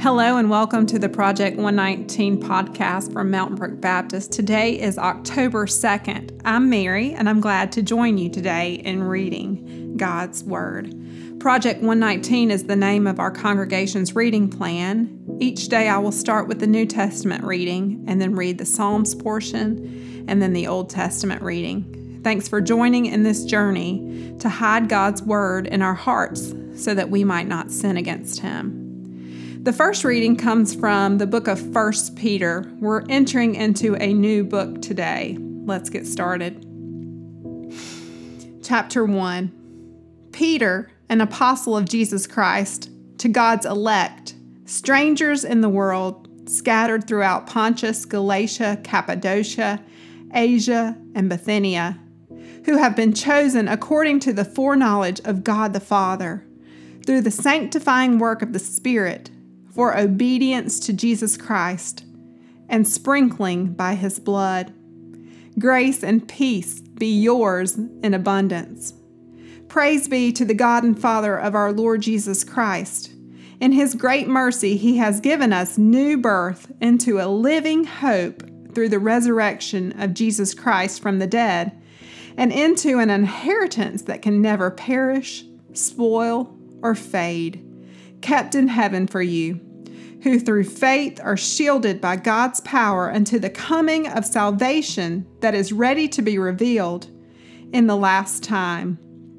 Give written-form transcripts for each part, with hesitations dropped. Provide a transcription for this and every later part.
Hello and welcome to the Project 119 podcast from Mountain Brook Baptist. Today is October 2nd. I'm Mary and I'm glad to join you today in reading God's Word. Project 119 is the name of our congregation's reading plan. Each day I will start with the New Testament reading and then read the Psalms portion and then the Old Testament reading. Thanks for joining in this journey to hide God's Word in our hearts so that we might not sin against Him. The first reading comes from the book of 1 Peter. We're entering into a new book today. Let's get started. Chapter 1. Peter, an apostle of Jesus Christ, to God's elect, strangers in the world, scattered throughout Pontus, Galatia, Cappadocia, Asia, and Bithynia, who have been chosen according to the foreknowledge of God the Father, through the sanctifying work of the Spirit, for obedience to Jesus Christ, and sprinkling by His blood. Grace and peace be yours in abundance. Praise be to the God and Father of our Lord Jesus Christ. In His great mercy, He has given us new birth into a living hope through the resurrection of Jesus Christ from the dead, and into an inheritance that can never perish, spoil, or fade, kept in heaven for you, who through faith are shielded by God's power unto the coming of salvation that is ready to be revealed in the last time.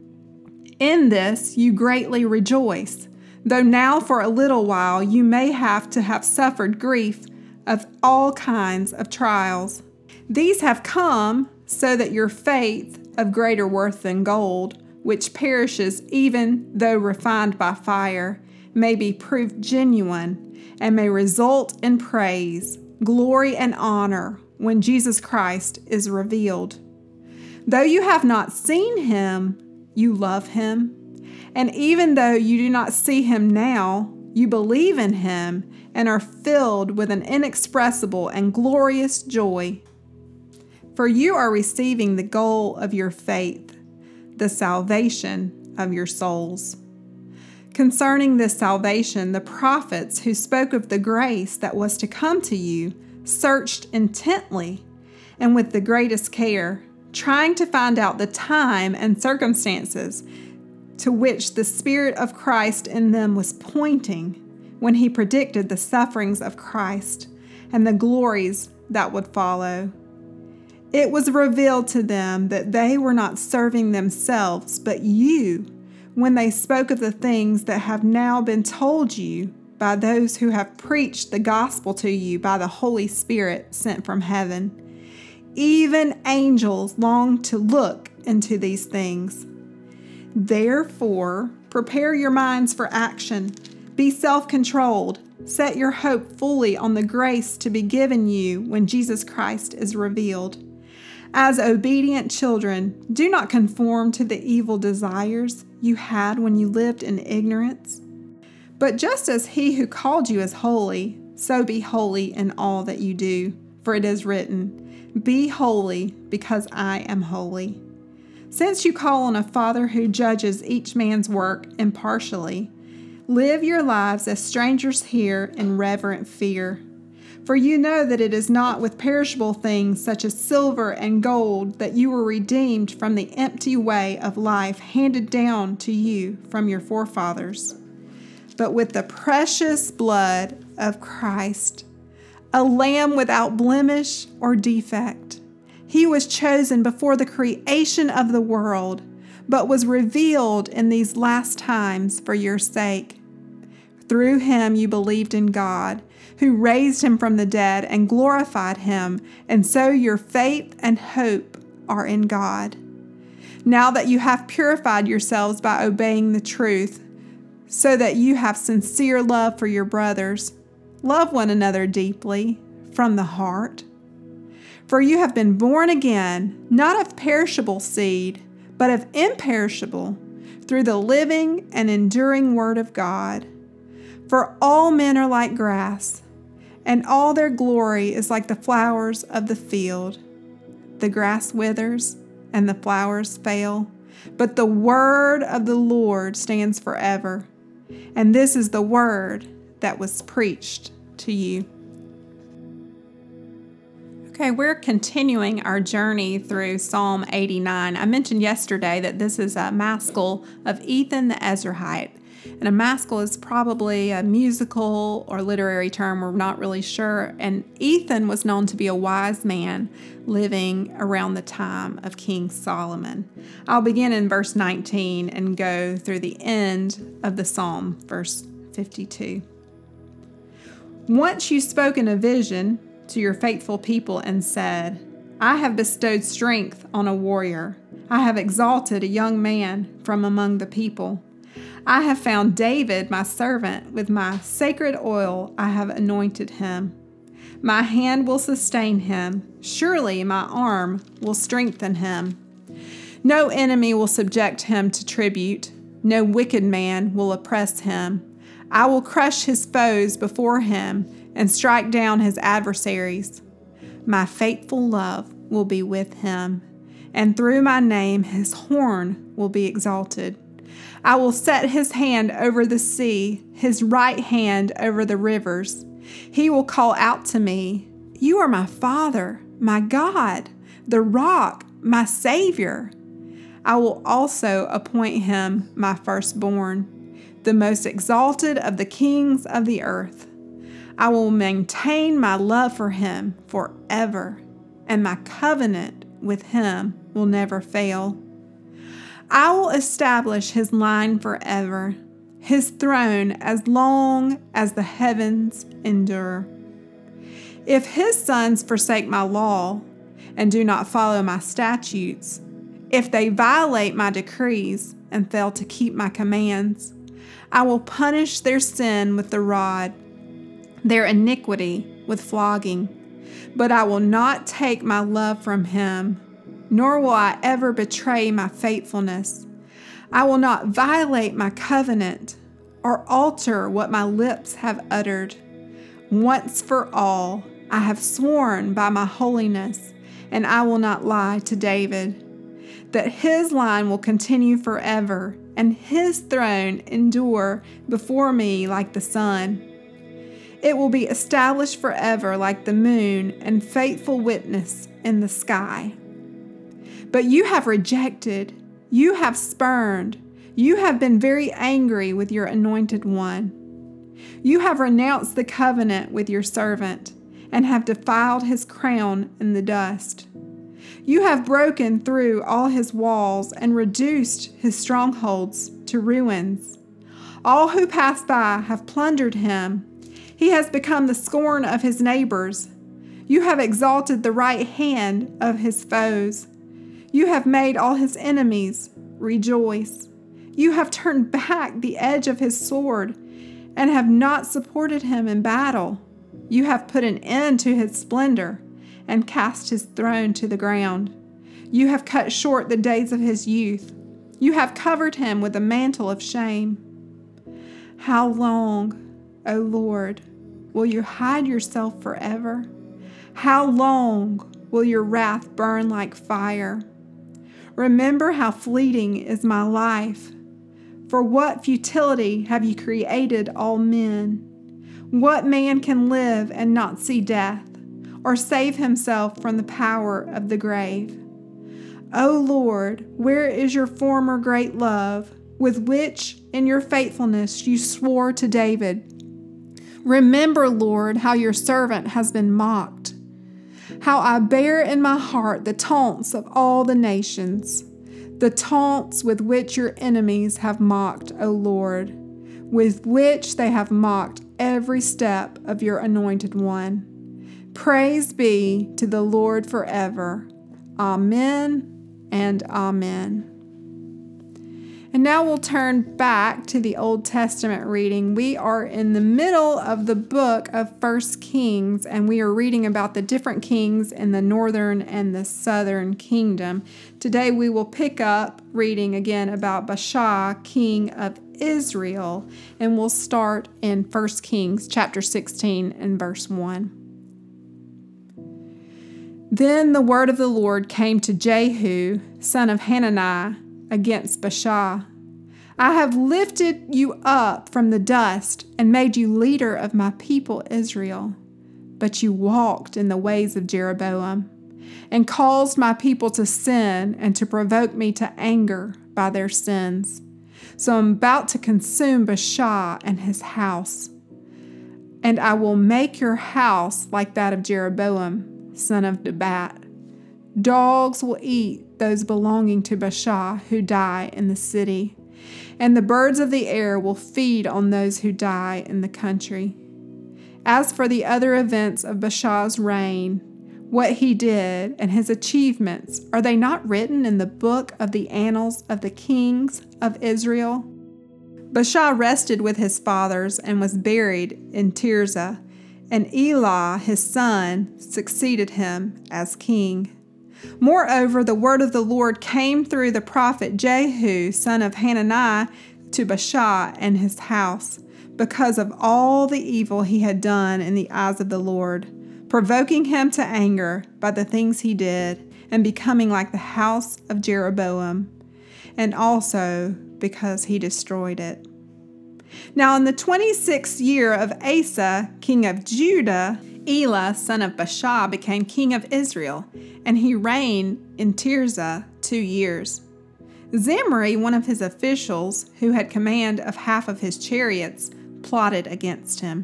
In this you greatly rejoice, though now for a little while you may have suffered grief of all kinds of trials. These have come so that your faith, of greater worth than gold, which perishes even though refined by fire, may be proved genuine and may result in praise, glory, and honor when Jesus Christ is revealed. Though you have not seen Him, you love Him. And even though you do not see Him now, you believe in Him and are filled with an inexpressible and glorious joy. For you are receiving the goal of your faith, the salvation of your souls. Concerning this salvation, the prophets who spoke of the grace that was to come to you searched intently and with the greatest care, trying to find out the time and circumstances to which the Spirit of Christ in them was pointing when He predicted the sufferings of Christ and the glories that would follow. It was revealed to them that they were not serving themselves, but you, when they spoke of the things that have now been told you by those who have preached the gospel to you by the Holy Spirit sent from heaven. Even angels long to look into these things. Therefore, prepare your minds for action. Be self-controlled. Set your hope fully on the grace to be given you when Jesus Christ is revealed. As obedient children, do not conform to the evil desires you had when you lived in ignorance. But just as He who called you is holy, so be holy in all that you do. For it is written, "Be holy, because I am holy." Since you call on a Father who judges each man's work impartially, live your lives as strangers here in reverent fear. For you know that it is not with perishable things such as silver and gold that you were redeemed from the empty way of life handed down to you from your forefathers, but with the precious blood of Christ, a lamb without blemish or defect. He was chosen before the creation of the world, but was revealed in these last times for your sake. Through Him you believed in God, who raised Him from the dead and glorified Him, and so your faith and hope are in God. Now that you have purified yourselves by obeying the truth, so that you have sincere love for your brothers, love one another deeply from the heart. For you have been born again, not of perishable seed, but of imperishable, through the living and enduring Word of God. For all men are like grass, and all their glory is like the flowers of the field. The grass withers, and the flowers fail, but the word of the Lord stands forever. And this is the word that was preached to you. Okay, we're continuing our journey through Psalm 89. I mentioned yesterday that this is a maskil of Ethan the Ezrahite. And a maskil is probably a musical or literary term, we're not really sure. And Ethan was known to be a wise man living around the time of King Solomon. I'll begin in verse 19 and go through the end of the psalm, verse 52. Once you spoke in a vision to your faithful people and said, I have bestowed strength on a warrior. I have exalted a young man from among the people. I have found David, my servant, with my sacred oil I have anointed him. My hand will sustain him. Surely my arm will strengthen him. No enemy will subject him to tribute. No wicked man will oppress him. I will crush his foes before him and strike down his adversaries. My faithful love will be with him, and through my name his horn will be exalted. I will set his hand over the sea, his right hand over the rivers. He will call out to me, You are my Father, my God, the rock, my Savior. I will also appoint him my firstborn, the most exalted of the kings of the earth. I will maintain my love for him forever, and my covenant with him will never fail. I will establish his line forever, his throne as long as the heavens endure. If his sons forsake my law and do not follow my statutes, if they violate my decrees and fail to keep my commands, I will punish their sin with the rod, their iniquity with flogging. But I will not take my love from him, nor will I ever betray my faithfulness. I will not violate my covenant or alter what my lips have uttered. Once for all, I have sworn by my holiness, and I will not lie to David, that his line will continue forever, and his throne endure before me like the sun. It will be established forever like the moon and faithful witness in the sky. But you have rejected, you have spurned, you have been very angry with your anointed one. You have renounced the covenant with your servant and have defiled his crown in the dust. You have broken through all his walls and reduced his strongholds to ruins. All who pass by have plundered him. He has become the scorn of his neighbors. You have exalted the right hand of his foes. You have made all his enemies rejoice. You have turned back the edge of his sword and have not supported him in battle. You have put an end to his splendor and cast his throne to the ground. You have cut short the days of his youth. You have covered him with a mantle of shame. How long, O Lord, will you hide yourself forever? How long will your wrath burn like fire? Remember how fleeting is my life. For what futility have you created all men? What man can live and not see death, or save himself from the power of the grave? O Lord, where is your former great love, with which in your faithfulness you swore to David? Remember, Lord, how your servant has been mocked, how I bear in my heart the taunts of all the nations, the taunts with which your enemies have mocked, O Lord, with which they have mocked every step of your anointed one. Praise be to the Lord forever. Amen and amen. And now we'll turn back to the Old Testament reading. We are in the middle of the book of 1 Kings, and we are reading about the different kings in the northern and the southern kingdom. Today we will pick up reading again about Baasha, king of Israel, and we'll start in 1 Kings chapter 16 and verse 1. Then the word of the Lord came to Jehu, son of Hanani, against Baasha. I have lifted you up from the dust and made you leader of my people Israel. But you walked in the ways of Jeroboam and caused my people to sin and to provoke me to anger by their sins. So I'm about to consume Baasha and his house. And I will make your house like that of Jeroboam, son of Nebat. Dogs will eat those belonging to Baasha who die in the city, and the birds of the air will feed on those who die in the country. As for the other events of Baasha's reign, what he did and his achievements, are they not written in the book of the annals of the kings of Israel? Baasha rested with his fathers and was buried in Tirzah, and Elah his son succeeded him as king. Moreover, the word of the Lord came through the prophet Jehu, son of Hanani, to Baasha and his house, because of all the evil he had done in the eyes of the Lord, provoking him to anger by the things he did, and becoming like the house of Jeroboam, and also because he destroyed it. Now in the 26th year of Asa, king of Judah, Elah, son of Baasha, became king of Israel, and he reigned in Tirzah 2 years. Zimri, one of his officials, who had command of half of his chariots, plotted against him.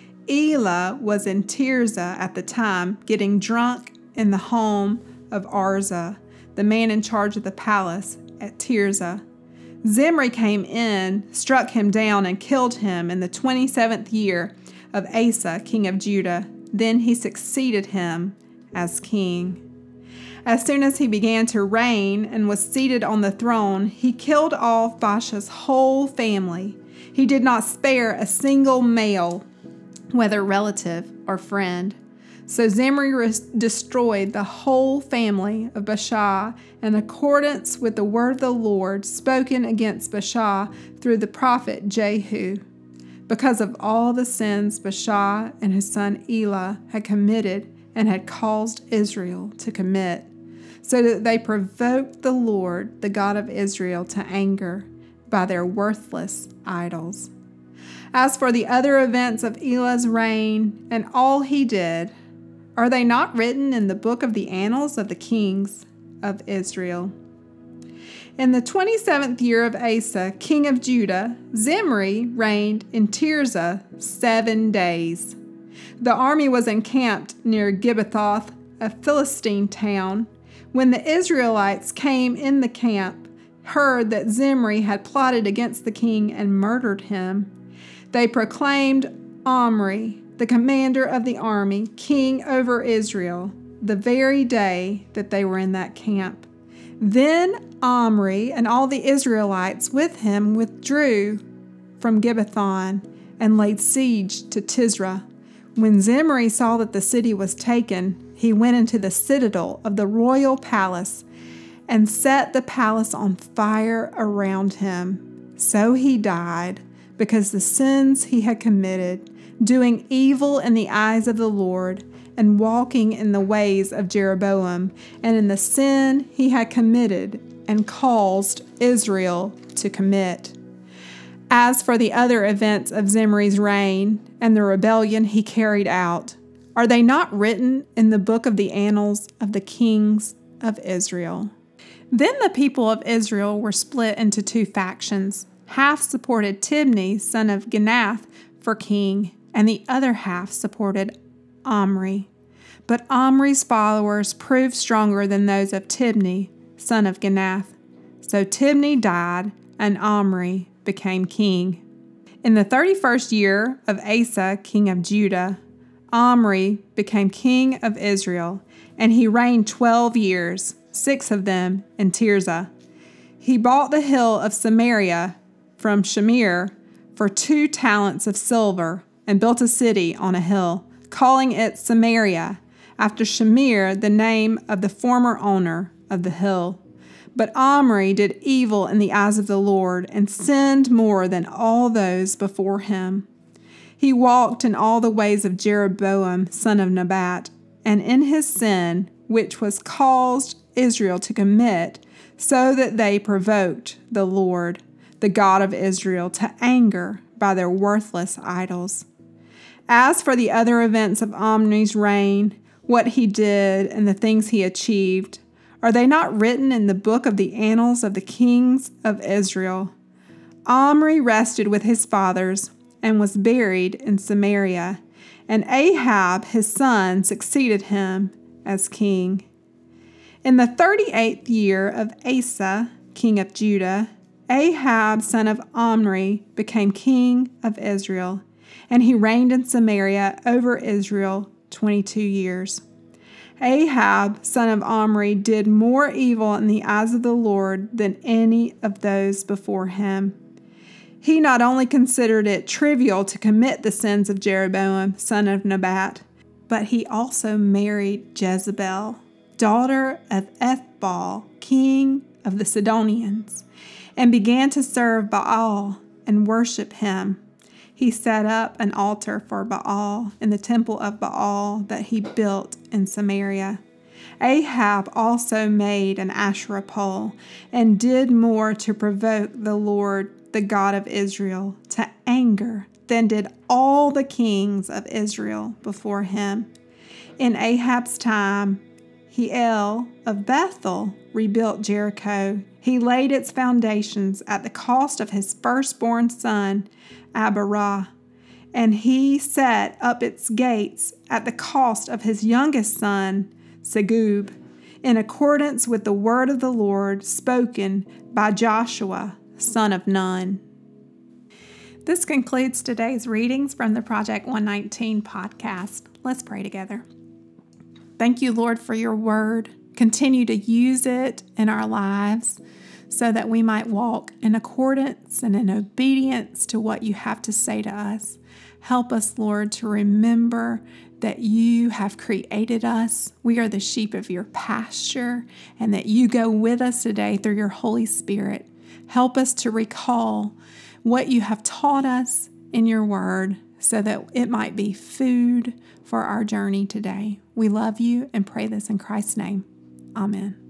Elah was in Tirzah at the time, getting drunk in the home of Arza, the man in charge of the palace at Tirzah. Zimri came in, struck him down, and killed him in the 27th year of Asa, king of Judah. Then he succeeded him as king. As soon as he began to reign and was seated on the throne, he killed off Baasha's whole family. He did not spare a single male, whether relative or friend. So Zimri destroyed the whole family of Baasha in accordance with the word of the Lord spoken against Baasha through the prophet Jehu, because of all the sins Baasha and his son Elah had committed and had caused Israel to commit, so that they provoked the Lord, the God of Israel, to anger by their worthless idols. As for the other events of Elah's reign and all he did, are they not written in the book of the annals of the kings of Israel? In the 27th year of Asa, king of Judah, Zimri reigned in Tirzah 7 days. The army was encamped near Gibbethoth, a Philistine town. When the Israelites came in the camp, heard that Zimri had plotted against the king and murdered him, they proclaimed Omri, the commander of the army, king over Israel, the very day that they were in that camp. Then Omri and all the Israelites with him withdrew from Gibbethon and laid siege to Tisra. When Zimri saw that the city was taken, he went into the citadel of the royal palace and set the palace on fire around him. So he died, because the sins he had committed, doing evil in the eyes of the Lord, and walking in the ways of Jeroboam, and in the sin he had committed and caused Israel to commit. As for the other events of Zimri's reign and the rebellion he carried out, are they not written in the book of the annals of the kings of Israel? Then the people of Israel were split into 2 factions. Half supported Tibni, son of Ginath, for king, and the other half supported Omri. But Omri's followers proved stronger than those of Tibni, son of Ginath. So Tibni died, and Omri became king. In the 31st year of Asa, king of Judah, Omri became king of Israel, and he reigned 12 years, 6 of them in Tirzah. He bought the hill of Samaria from Shamir for 2 talents of silver and built a city on a hill, calling it Samaria, after Shamir, the name of the former owner of the hill. But Omri did evil in the eyes of the Lord and sinned more than all those before him. He walked in all the ways of Jeroboam, son of Nebat, and in his sin, which was caused Israel to commit, so that they provoked the Lord, the God of Israel, to anger by their worthless idols. As for the other events of Omri's reign, what he did and the things he achieved, are they not written in the book of the annals of the kings of Israel? Omri rested with his fathers and was buried in Samaria, and Ahab his son succeeded him as king. In the 38th year of Asa, king of Judah, Ahab son of Omri became king of Israel, and he reigned in Samaria over Israel 22 years. Ahab son of Omri did more evil in the eyes of the Lord than any of those before him. He not only considered it trivial to commit the sins of Jeroboam, son of Nebat, but he also married Jezebel, daughter of Ethbaal, king of the Sidonians, and began to serve Baal and worship him. He set up an altar for Baal in the temple of Baal that he built in Samaria. Ahab also made an Asherah pole and did more to provoke the Lord, the God of Israel, to anger than did all the kings of Israel before him. In Ahab's time, Hiel of Bethel rebuilt Jericho. He laid its foundations at the cost of his firstborn son, Abiram, and he set up its gates at the cost of his youngest son, Segub, in accordance with the word of the Lord spoken by Joshua, son of Nun. This concludes today's readings from the Project 119 podcast. Let's pray together. Thank you, Lord, for your word. Continue to use it in our lives so that we might walk in accordance and in obedience to what you have to say to us. Help us, Lord, to remember that you have created us. We are the sheep of your pasture, and that you go with us today through your Holy Spirit. Help us to recall what you have taught us in your word so that it might be food for our journey today. We love you and pray this in Christ's name. Amen.